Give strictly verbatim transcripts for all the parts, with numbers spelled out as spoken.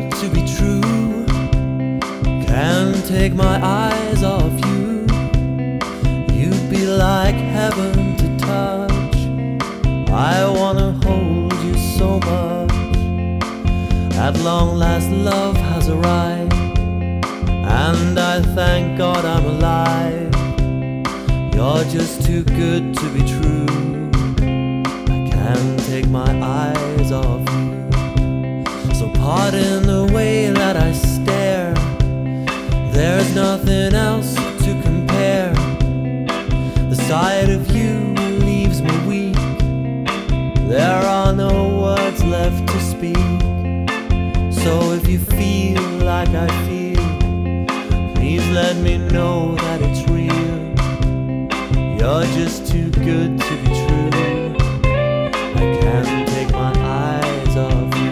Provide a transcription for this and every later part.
to be true. Can't take my eyes off you. You'd be like heaven to touch. I wanna hold you so much. At long last love has arrived, and I thank God I'm alive. You're just too good to be true. I can't take my eyes off you. So pardon the way that I stare. There's nothing else to compare. The sight of you leaves me weak. There are no words left to speak. So if you feel like I feel, please let me know that it's real. You're just too good to be true. I can't take my eyes off you.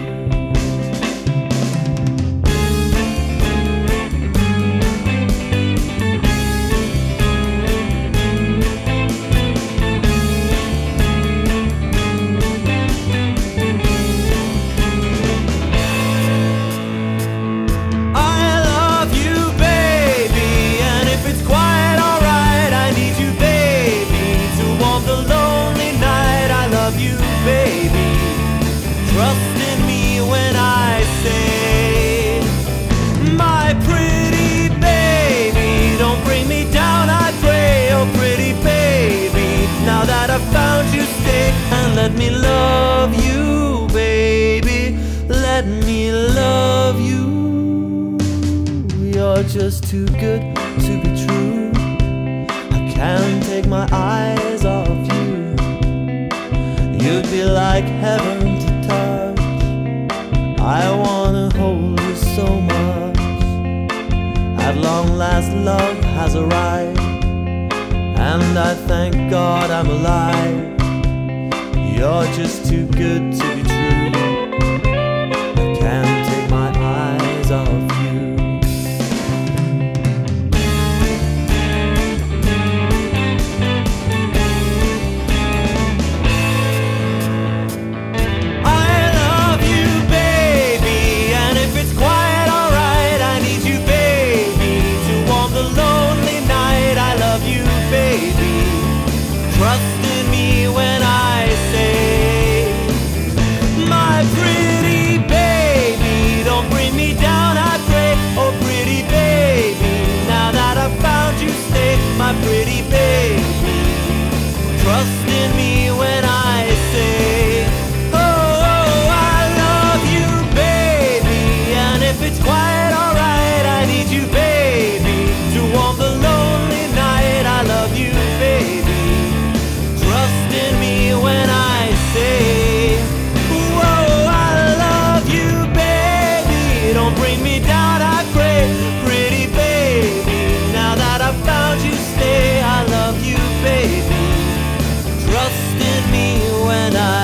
Trust in me when I say, my pretty baby, don't bring me down, I pray. Oh pretty baby, now that I've found you, stay and let me love you, baby. Let me love you. You're just too good to be true. I can't take my eyes off you. You'd be like heaven to touch. I wanna hold you so much. At long last love has arrived, and I thank God I'm alive. You're just too good to be true. I can't take my eyes off you. Trust in me when I say, my pretty baby, don't bring me down, I pray. Oh pretty baby, now that I've found you, stay, my pretty baby. Trust in me when I say, oh, oh I love you, baby. And if it's quite alright, I need you, baby, to warm the lonely night. I love you, baby. Trust in me when I say, whoa, I love you, baby. Don't bring me down, I pray. Pretty baby, now that I've found you, stay. I love you, baby. Trust in me when I